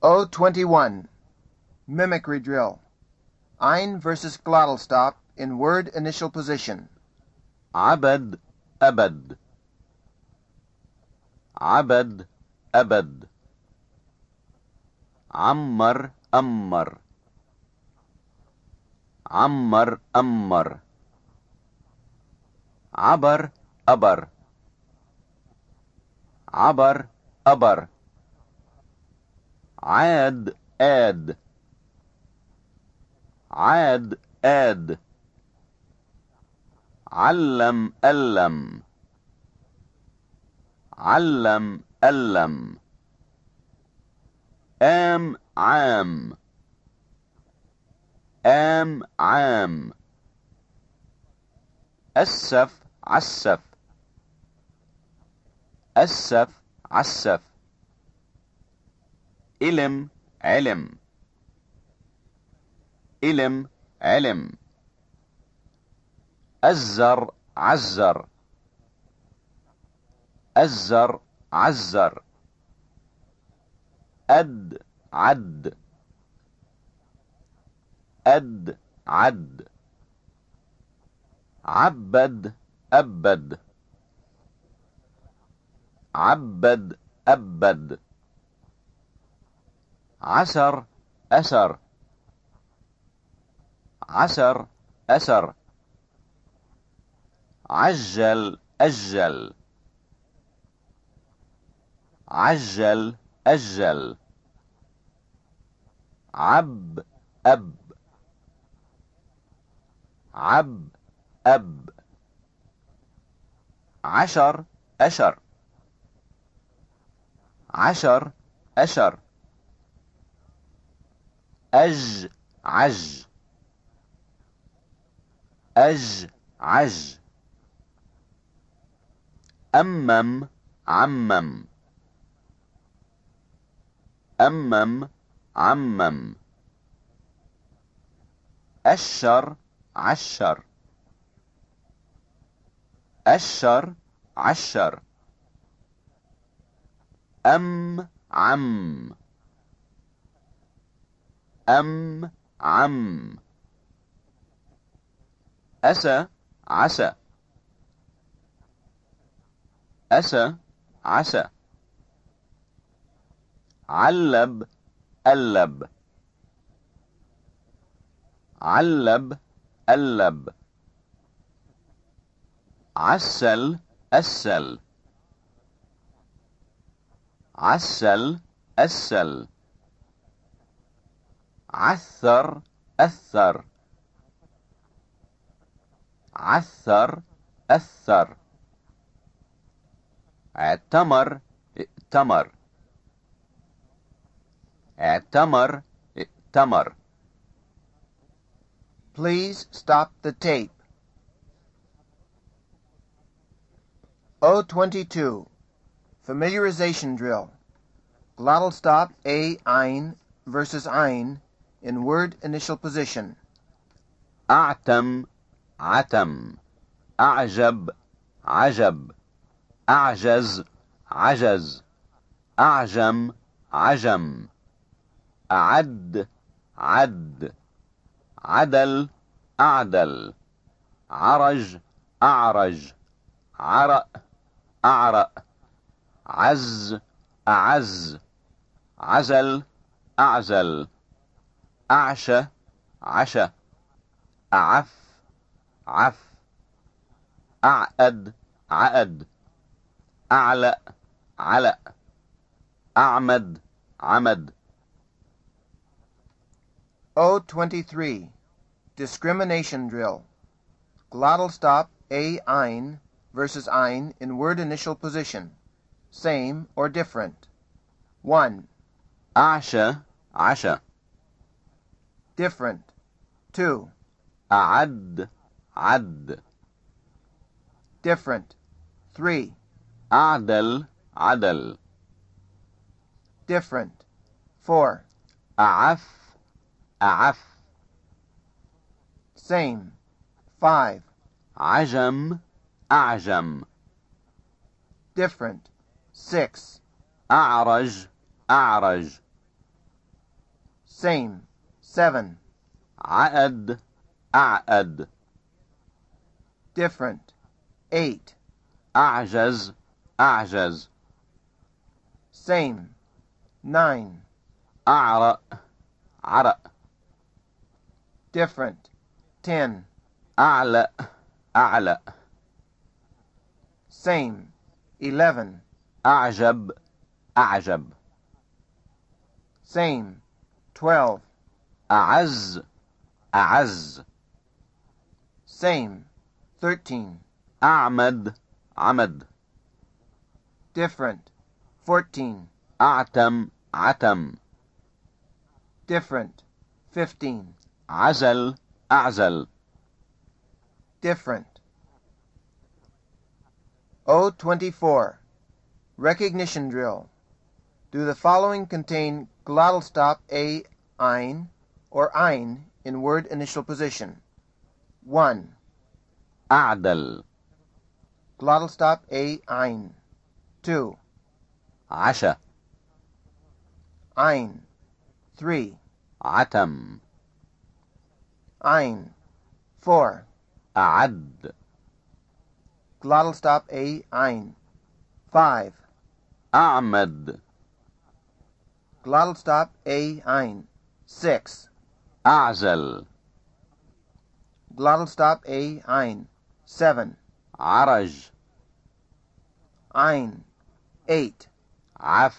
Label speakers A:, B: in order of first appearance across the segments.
A: 021. Mimicry drill. Ein versus glottal stop in word initial position.
B: عبد أبد عبد أبد عمر أمر عمر أمر عبر أبر عبر أبر عاد آد عاد آد علم ألم علم ألم آم عام آم عام أسف عسف أسف عسف إلم علم إلم علم أزر عزر أزر عزر أد عد أد عد عبد أبد عبد أبد عسر أسر عسر أسر عجل أجل عجل أجل عب أب عب أب عشر أشر عشر أشر أج عج أج عج أمم عمم أمم عمم أشر عشر أشر عشر أم عم أم عم أسى عسى أسى عسى علب ألب علب ألب عسل أسل عسل أسل عثر أثر عثر أثر اعتمر ائتمر اعتمر ائتمر.
A: Please stop the tape. 022. Familiarization drill. Glottal stop a ein versus ein in word initial position.
B: أعتم عتم أعجب عجب أعجز عجز أعجم عجم أعد عد عدل أعدل عرج أعرج عرأ أعرأ عز أعز عزل أعزل أعشى عشى أعف عف أعقد عقد أعلأ علأ أعمد عمد.
A: 023. Discrimination drill. Glottal stop a ein versus ein in word initial position. Same or different. 1.
B: أعشى عشى
A: Different. 2.
B: أعد عد
A: Different. 3.
B: أعدل عدل
A: Different. 4.
B: أعف أعف
A: Same. 5.
B: عجم أعجم
A: Different. 6.
B: أعرج أعرج
A: same, 7.
B: عقد أعقد.
A: Different, 8.
B: أعجز أعجز.
A: Same, 9.
B: أعرق عرق.
A: Different, 10.
B: أعلق أعلق.
A: Same, 11.
B: أعجب أعجب.
A: Same, 12.
B: أعز أعز.
A: Same, 13.
B: أعمد عمد.
A: Different, 14.
B: أعتم عتم.
A: Different, 15.
B: عزل أعزل.
A: Different. O24. Recognition drill. Do the following contain glottal stop a, ein, or ein in word initial position? 1.
B: أعدل.
A: Glottal stop a, ein. 2.
B: عشا.
A: Ein. 3.
B: عتم.
A: Ein. 4.
B: أعد.
A: Glottal stop a, ein. 5.
B: أعمد.
A: Glottal stop a, ein. 6.
B: أعزل.
A: Glottal stop a, ein. 7.
B: عرج.
A: Ein. 8.
B: عف.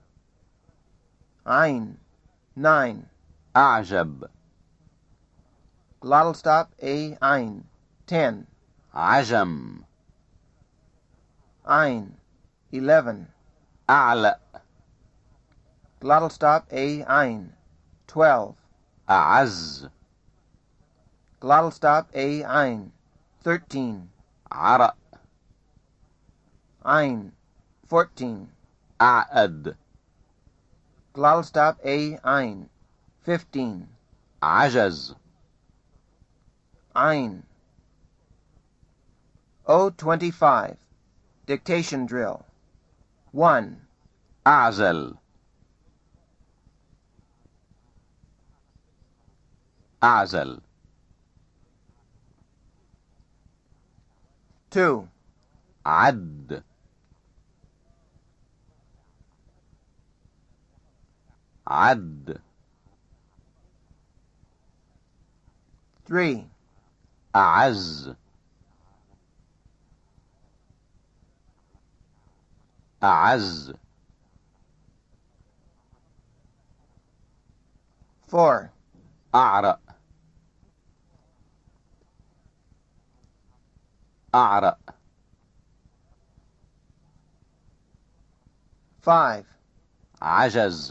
A: Ein. 9.
B: أعجب.
A: Glottal stop a, ein. 10.
B: عجم.
A: Ein. 11.
B: أعلق.
A: Glottal stop a, ein. 12.
B: أعز.
A: Glottal stop a, ein. 13.
B: عرق.
A: Ein. 14.
B: أعقد.
A: Glottal stop a, ein. 15.
B: عجز.
A: Ein. O25. Dictation drill. 1.
B: أعزل. أعزل.
A: 2.
B: عد. عد.
A: 3.
B: أعز. أعز.
A: 4.
B: أعرق. أعرق.
A: 5.
B: عجز.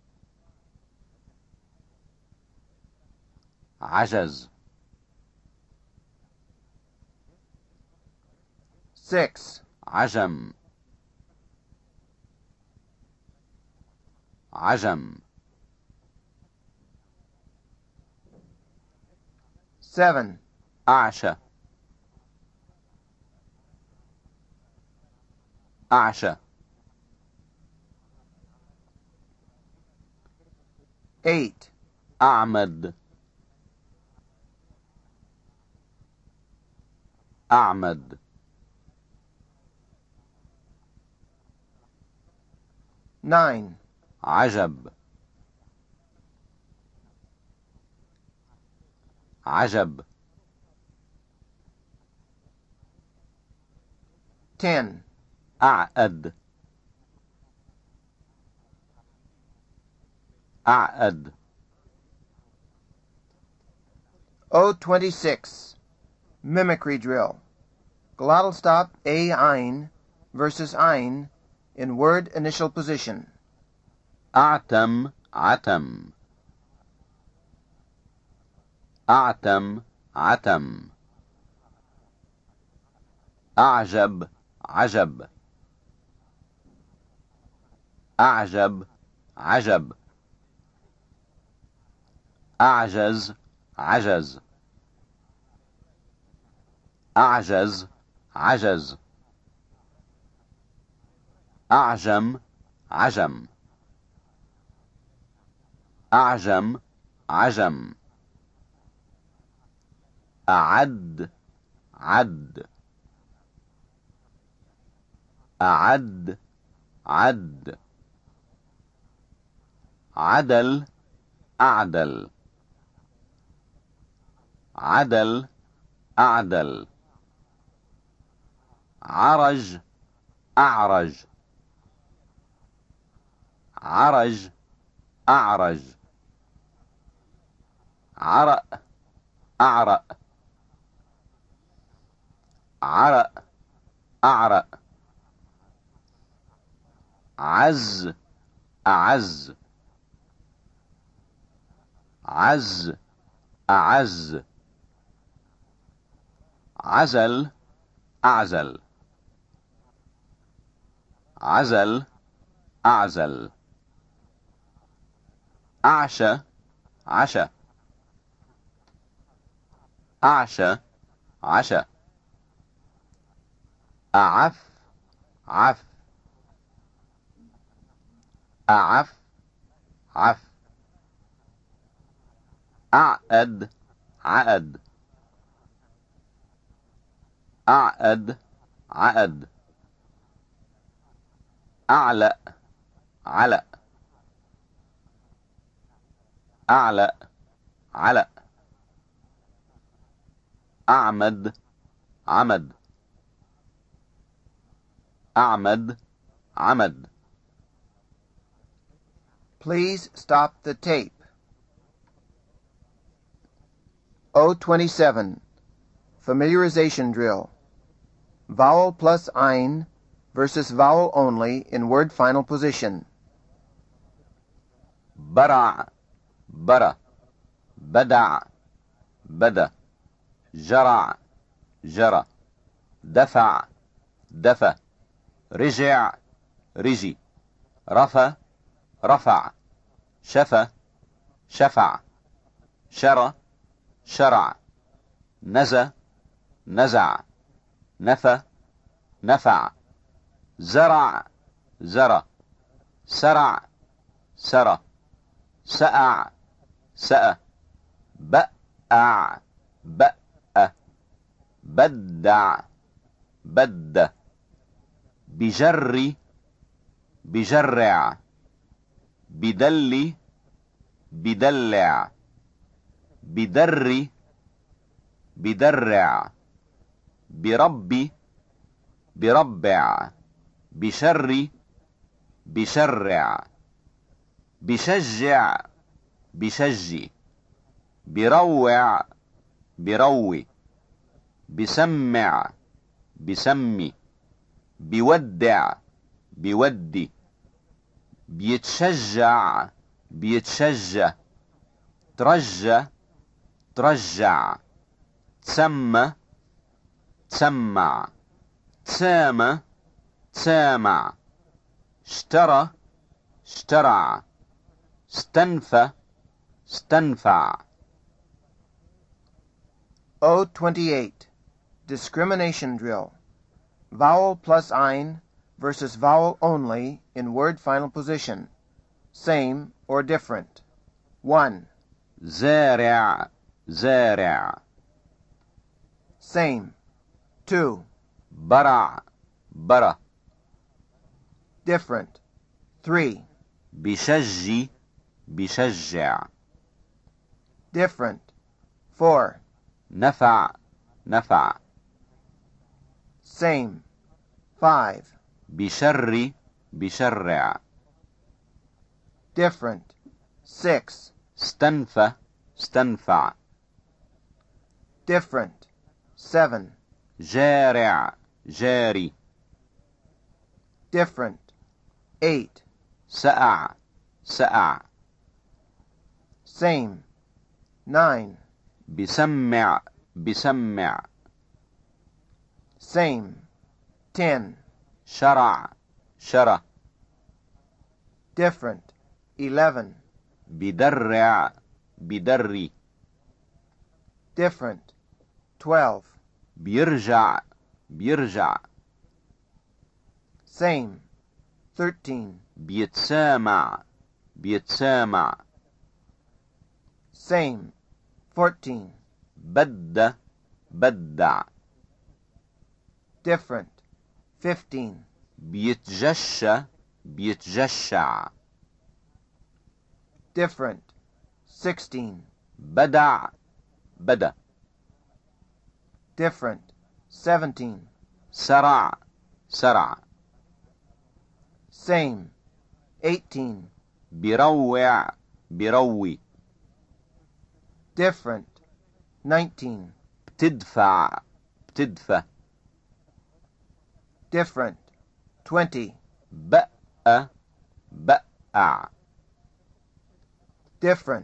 B: عجز.
A: 6.
B: عجم. عجم.
A: 7.
B: أعشى. أعشى.
A: 8.
B: أعمد. أعمد.
A: 9.
B: عجب. عجب.
A: 10.
B: أعقد. أعقد.
A: O26. Mimicry drill. Glottal stop a, ein versus ein in word initial position.
B: أعتم عتم. أعتم عتم. أعجب عجب. أعجب عجب. أعجز عجز. أعجز عجز. أعجم عجم. أعجم عجم. أعد عد. أعد عد. عدل أعدل. عدل أعدل. عرج أعرج. عرج أعرج. عرأ أعرأ. عرأ أعرأ. عز أعز. عز أعز. عزل أعزل. عزل أعزل. أعشى عشى. أعشى عشى. أعف عف. أعف عف. أعقد عقد. أعقد عقد. أعلأ علأ. أعلأ علأ. أعمد عمد. أعمد عمد.
A: Please stop the tape. 027. Familiarization drill. Vowel plus ein versus vowel only in word final position.
B: برع برا. بدع بدا. جرع جرى. دفع دفى. رجع رجي. رفى رفع. شفى شفع. شرى شرع. نزى نزع. نفى نفع. زرع زرع. سرع سرى. سأع سأ. بأع بأ. بدع بد. بجري بجرع. بدلي بدلع. بدري بدرع. بربي بربع. بشري بشرع. بشجع بشجي. بروع بروي. بسمع بسمي. بودع بودي. بيتشجع بيتشجع. ترجى ترجع. تسمى تسمع. تسامى تسامع. اشترى اشترع. استنفى استنفع.
A: 028. Discrimination drill. Vowel plus ein versus vowel only in word final position. Same or different. 1.
B: زارع زارع.
A: Same. 2.
B: برع برا.
A: Different. 3.
B: بشجي بشجع.
A: Different. 4.
B: نفع نفع.
A: Same. 5.
B: بشري بشرع.
A: Different. 6.
B: استنفى استنفع.
A: Different. 7.
B: جارع جاري.
A: Different. 8.
B: سأع سأع.
A: Same. 9.
B: بسمع بسمع.
A: Same. 10.
B: شرع شرع.
A: Different. 11.
B: بدرع بدري.
A: Different. 12.
B: بيرجع بيرجع.
A: Same. 13.
B: بيتسامع بيتسامع.
A: Same. 14.
B: بد بدع.
A: Different. 15.
B: بيتجشى بيتجشع.
A: Different. 16.
B: بدع بدا.
A: Different. 17.
B: سرع سرع.
A: Same. 18.
B: بيروع بيروي.
A: Different. 19.
B: بتدفع بتدفى.
A: Different. 20.
B: بقى بقع.
A: Different.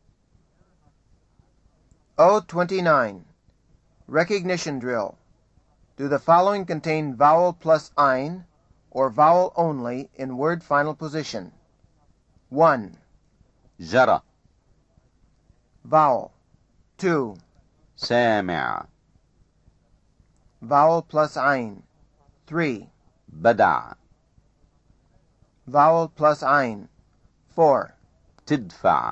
A: O29. Recognition drill. Do the following contain vowel plus ein or vowel only in word final position? 1.
B: جرى.
A: Vowel. 2.
B: سامع.
A: Vowel plus ein. 3.
B: بدع.
A: Vowel plus ein. 4.
B: تدفع.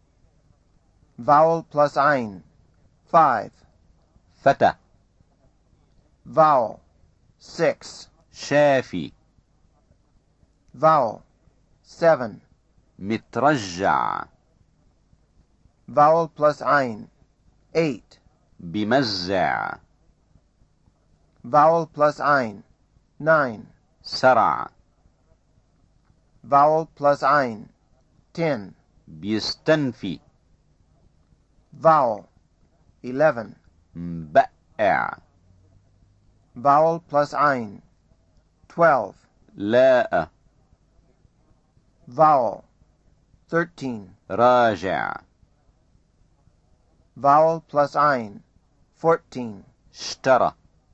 A: Vowel plus ein. 5.
B: فتى.
A: Vowel. 6.
B: شافي.
A: Vowel. 7.
B: مترجع.
A: Vowel plus ein. 8.
B: بمزع.
A: Vowel plus ein. 9.
B: سرع.
A: Vowel plus ein. 10.
B: بيستنفي.
A: Vowel. 11.
B: مبقع.
A: Vowel plus ein. 12.
B: لاء.
A: Vowel. 13.
B: راجع.
A: Vowel plus ein. 14.
B: اشترى.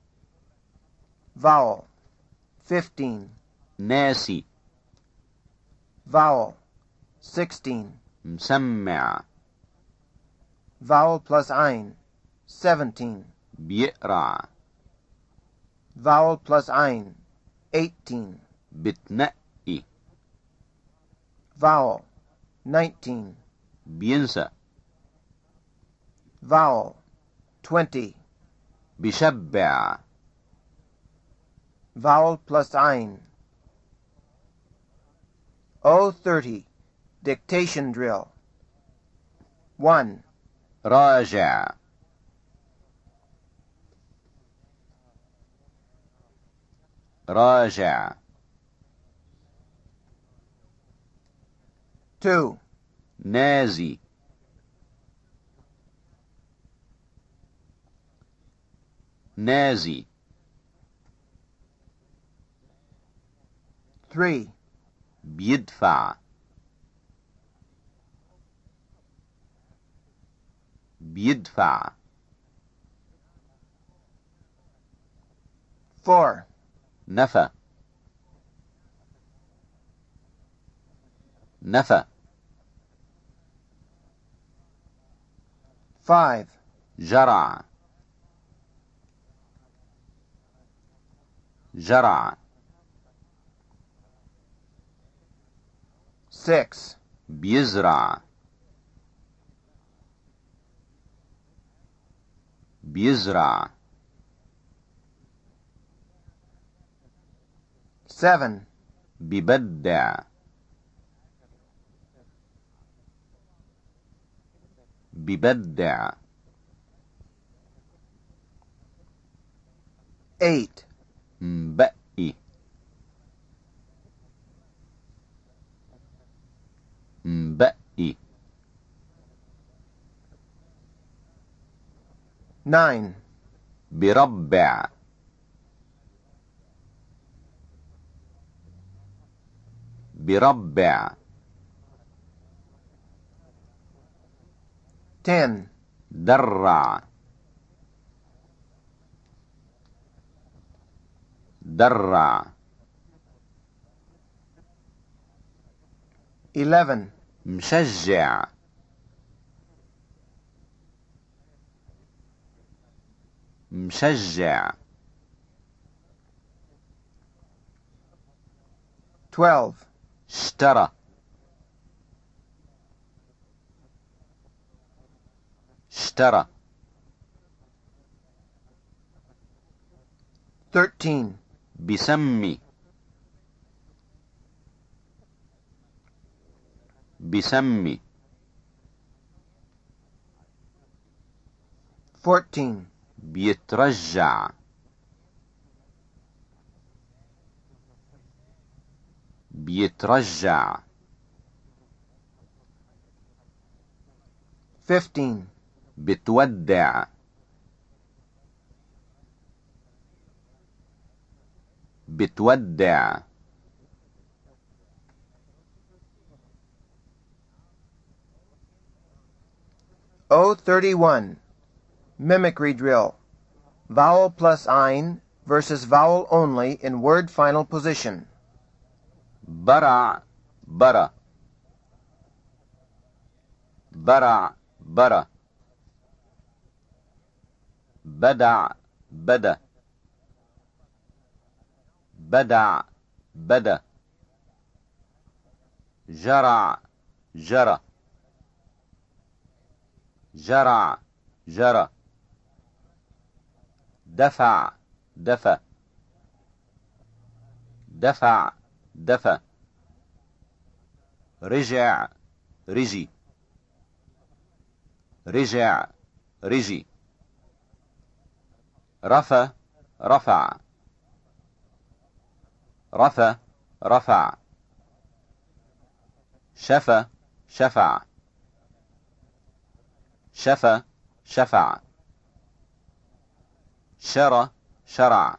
A: Vowel. 15.
B: ناسي.
A: Vowel. 16.
B: مسمع.
A: Vowel plus ein. 17.
B: بيقرع.
A: Vowel plus ein. 18.
B: بتنقي.
A: Vowel. 19.
B: بينسى.
A: Vowel. 20.
B: بشبع.
A: Vowel plus ein. O30. Dictation drill. 1.
B: راجع. راجع.
A: 2.
B: نازي. نازي.
A: 3.
B: بيدفع. بيدفع.
A: 4.
B: نفى. نفى.
A: 5.
B: جرع. جرع.
A: 6.
B: بيزرع. بيزرع.
A: 7.
B: ببدع. ببدع.
A: 8.
B: مبقي. مبقي.
A: 9.
B: بربع. بربع.
A: 10.
B: درع. درع.
A: 11.
B: مشجع. مشجع.
A: 12.
B: اشترى. اشترى.
A: 13.
B: بسمي. بسمي.
A: 14.
B: بيترجع. بيترجع.
A: 15.
B: بتودع. بتودع.
A: 031. Mimicry drill. Vowel plus ein versus vowel only in word final position.
B: برع. برا. برع. برا. بدع. بدا. بدع. بدا. جرع. جرى. جرع. جرى. دفع. دفع. دفع. دفع. رجع. رجي. رجع. رجي. رفع. رفع. رفع. رفع. شفى. شفع. شفى. شفع. شرى. شرع.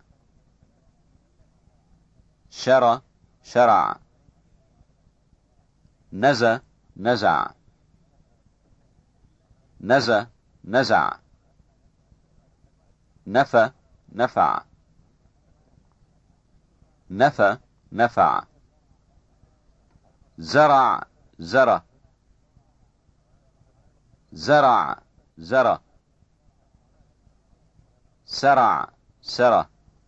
B: شرى. شرع. نزى. نزع. نزى. نزع. نفى. نفع. نفى. نفع. زرع. زرع. زرع. زرع. سرع. سرع.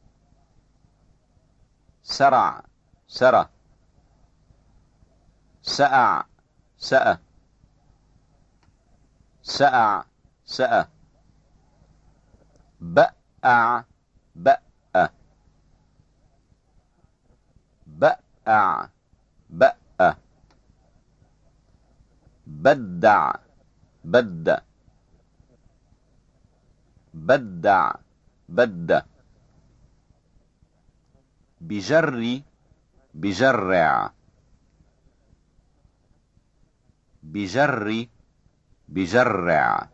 B: سرع. سرع. سأع. سأ. سأع. سأ. بأع. بأ. بأع. بأ. بدع. بد. بدع. بد. بجري. بجرع. بجري. بجرع.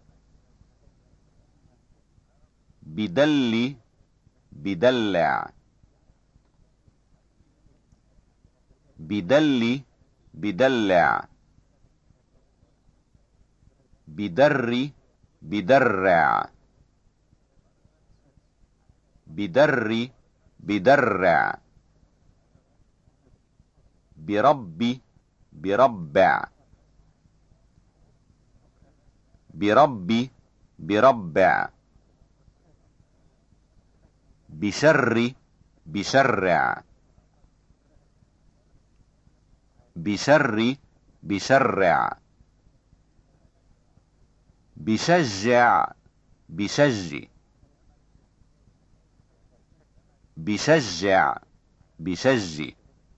B: بدلي. بدلع. بدلي. بدلع. بدري. بدرع. بدري. بدرع. بربي. بربع. بربي. بربع. بشري. بشرع. بشري. بشرع. بشجع. بشجي. بشجع. بشجي.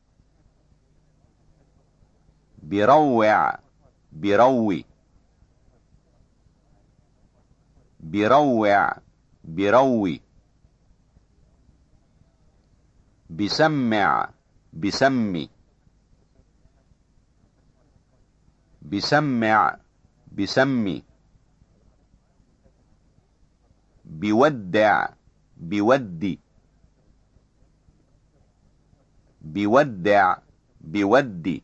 B: بروع. بروي. بروع. بروي. بسمع. بسمي. بسمع. بسمي. بودع. بودي. بودع. بودي.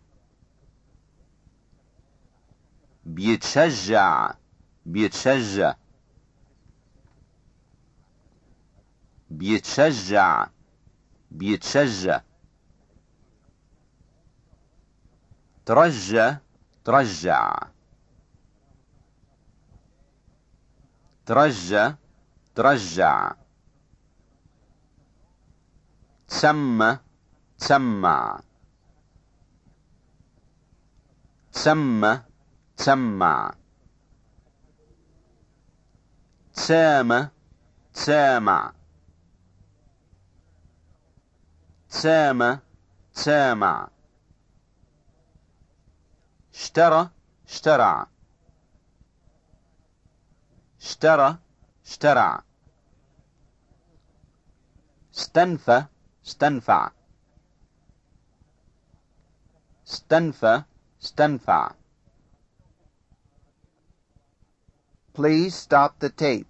B: بيتشجع. بيتشجع. بيتشجع. بيتشجع. ترجى. ترجع. ترجى. ترجع. تسمى. تسمع. تسمى. تسمع. سام سامع سام سامع اشترى اشترع اشترى اشترع استنفى استنفع استنفى استنفع
A: Please stop the tape.